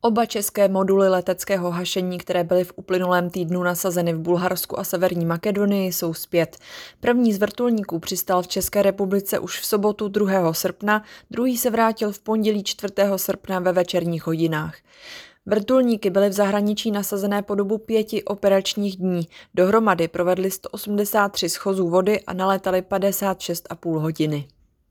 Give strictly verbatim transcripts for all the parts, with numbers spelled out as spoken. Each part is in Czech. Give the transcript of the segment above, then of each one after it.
Oba české moduly leteckého hašení, které byly v uplynulém týdnu nasazeny v Bulharsku a Severní Makedonii, jsou zpět. První z vrtulníků přistál v České republice už v sobotu druhého srpna, druhý se vrátil v pondělí čtvrtého srpna ve večerních hodinách. Vrtulníky byly v zahraničí nasazené po dobu pěti operačních dní. Dohromady provedly sto osmdesát tři schozů vody a nalétali padesát šest a půl hodiny.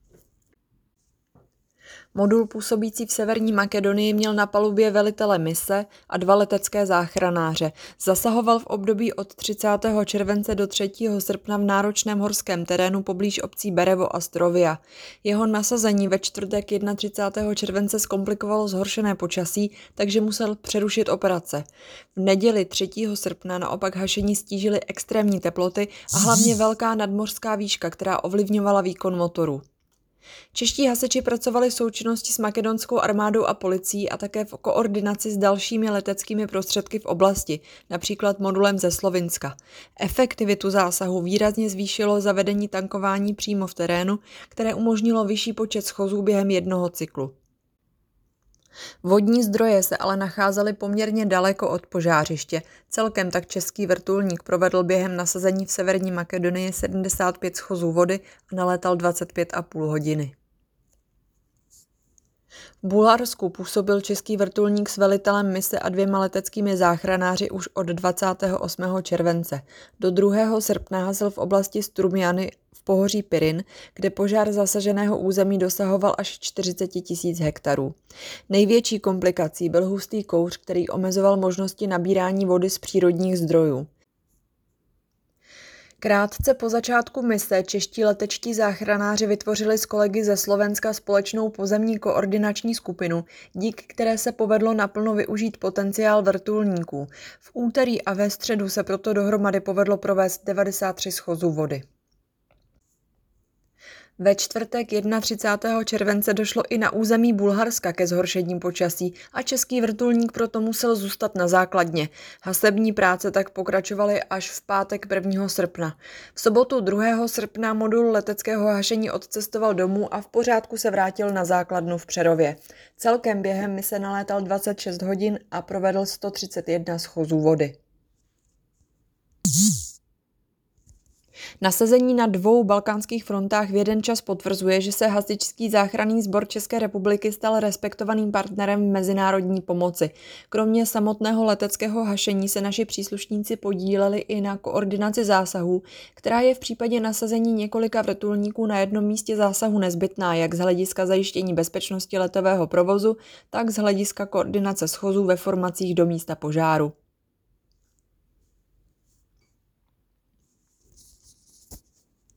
Modul působící v Severní Makedonii měl na palubě velitele mise a dva letecké záchranáře. Zasahoval v období od třicátého července do třetího srpna v náročném horském terénu poblíž obcí Berevo a Strovia. Jeho nasazení ve čtvrtek třicátého prvního července zkomplikovalo zhoršené počasí, takže musel přerušit operace. V neděli třetího srpna naopak hašení stížily extrémní teploty a hlavně velká nadmořská výška, která ovlivňovala výkon motoru. Čeští hasiči pracovali v součinnosti s makedonskou armádou a policií a také v koordinaci s dalšími leteckými prostředky v oblasti, například modulem ze Slovinska. Efektivitu zásahu výrazně zvýšilo zavedení tankování přímo v terénu, které umožnilo vyšší počet schozů během jednoho cyklu. Vodní zdroje se ale nacházely poměrně daleko od požářiště. Celkem tak český vrtulník provedl během nasazení v Severní Makedonii sedmdesát pět schozů vody a nalétal dvacet pět a půl hodiny. V Bulharsku působil český vrtulník s velitelem mise a dvěma leteckými záchranáři už od dvacátého osmého července. Do druhého srpna hasil v oblasti Strumjany v pohoří Pirin, kde požár zasaženého území dosahoval až čtyřicet tisíc hektarů. Největší komplikací byl hustý kouř, který omezoval možnosti nabírání vody z přírodních zdrojů. Krátce po začátku mise čeští letečtí záchranáři vytvořili s kolegy ze Slovenska společnou pozemní koordinační skupinu, díky které se povedlo naplno využít potenciál vrtulníků. V úterý a ve středu se proto dohromady povedlo provést devadesát tři schozů vody. Ve čtvrtek třicátého prvního července došlo i na území Bulharska ke zhoršení počasí a český vrtulník proto musel zůstat na základně. Hasební práce tak pokračovaly až v pátek prvního srpna. V sobotu druhého srpna modul leteckého hašení odcestoval domů a v pořádku se vrátil na základnu v Přerově. Celkem během mise nalétal dvacet šest hodin a provedl sto třicet jedna schozů vody. Nasazení na dvou balkánských frontách v jeden čas potvrzuje, že se hasičský záchranný sbor České republiky stal respektovaným partnerem v mezinárodní pomoci. Kromě samotného leteckého hašení se naši příslušníci podíleli i na koordinaci zásahů, která je v případě nasazení několika vrtulníků na jednom místě zásahu nezbytná, jak z hlediska zajištění bezpečnosti letového provozu, tak z hlediska koordinace schozů ve formacích do místa požáru.